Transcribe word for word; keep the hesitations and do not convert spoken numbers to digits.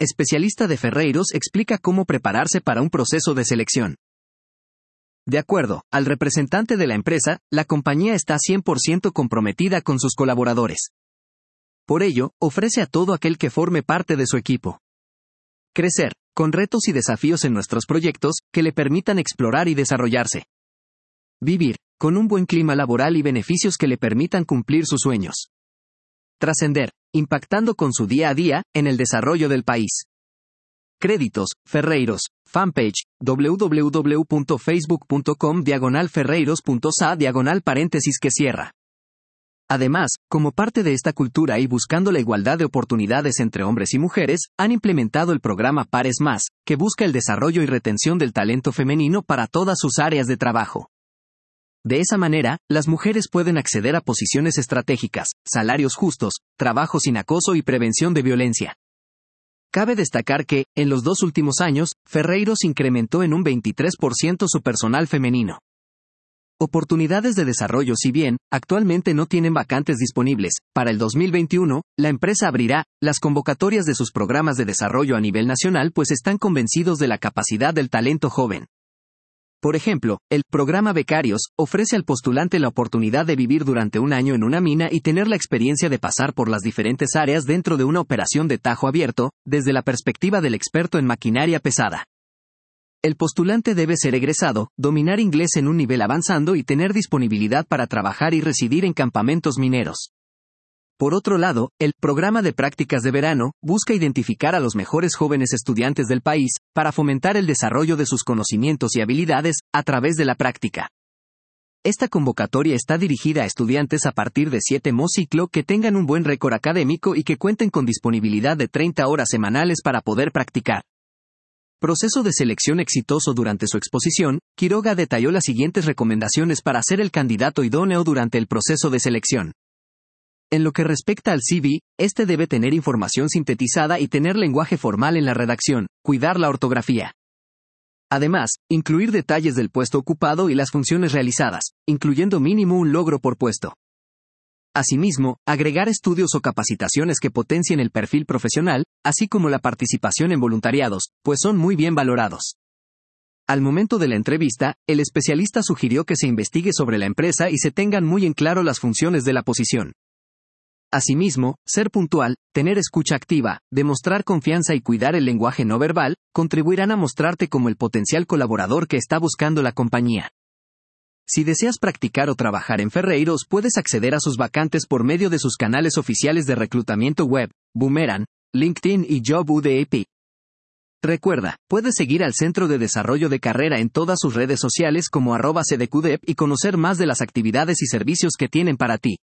especialista de Ferreiros, explica cómo prepararse para un proceso de selección. De acuerdo al representante de la empresa, la compañía está cien por ciento comprometida con sus colaboradores. Por ello, ofrece a todo aquel que forme parte de su equipo crecer, con retos y desafíos en nuestros proyectos, que le permitan explorar y desarrollarse. Vivir, con un buen clima laboral y beneficios que le permitan cumplir sus sueños. Trascender, impactando con su día a día, en el desarrollo del país. Créditos, Ferreiros, fanpage, www.facebook.com diagonal ferreiros.sa diagonal paréntesis que cierra. Además, como parte de esta cultura y buscando la igualdad de oportunidades entre hombres y mujeres, han implementado el programa Pares Más, que busca el desarrollo y retención del talento femenino para todas sus áreas de trabajo. De esa manera, las mujeres pueden acceder a posiciones estratégicas, salarios justos, trabajo sin acoso y prevención de violencia. Cabe destacar que, en los dos últimos años, Ferreiros incrementó en un veintitrés por ciento su personal femenino. Oportunidades de desarrollo. Si bien, actualmente no tienen vacantes disponibles, para el dos mil veintiuno, la empresa abrirá las convocatorias de sus programas de desarrollo a nivel nacional, pues están convencidos de la capacidad del talento joven. Por ejemplo, el programa Becarios ofrece al postulante la oportunidad de vivir durante un año en una mina y tener la experiencia de pasar por las diferentes áreas dentro de una operación de tajo abierto, desde la perspectiva del experto en maquinaria pesada. El postulante debe ser egresado, dominar inglés en un nivel avanzado y tener disponibilidad para trabajar y residir en campamentos mineros. Por otro lado, el programa de prácticas de verano busca identificar a los mejores jóvenes estudiantes del país para fomentar el desarrollo de sus conocimientos y habilidades a través de la práctica. Esta convocatoria está dirigida a estudiantes a partir de siete mo ciclo que tengan un buen récord académico y que cuenten con disponibilidad de treinta horas semanales para poder practicar. Proceso de selección exitoso. Durante su exposición, Quiroga detalló las siguientes recomendaciones para ser el candidato idóneo durante el proceso de selección. En lo que respecta al C V, este debe tener información sintetizada y tener lenguaje formal en la redacción, cuidar la ortografía. Además, incluir detalles del puesto ocupado y las funciones realizadas, incluyendo mínimo un logro por puesto. Asimismo, agregar estudios o capacitaciones que potencien el perfil profesional, así como la participación en voluntariados, pues son muy bien valorados. Al momento de la entrevista, el especialista sugirió que se investigue sobre la empresa y se tengan muy en claro las funciones de la posición. Asimismo, ser puntual, tener escucha activa, demostrar confianza y cuidar el lenguaje no verbal, contribuirán a mostrarte como el potencial colaborador que está buscando la compañía. Si deseas practicar o trabajar en Ferreiros, puedes acceder a sus vacantes por medio de sus canales oficiales de reclutamiento web, Boomerang, LinkedIn y Job U D P. Recuerda, puedes seguir al Centro de Desarrollo de Carrera en todas sus redes sociales como arroba C D Q D E P y conocer más de las actividades y servicios que tienen para ti.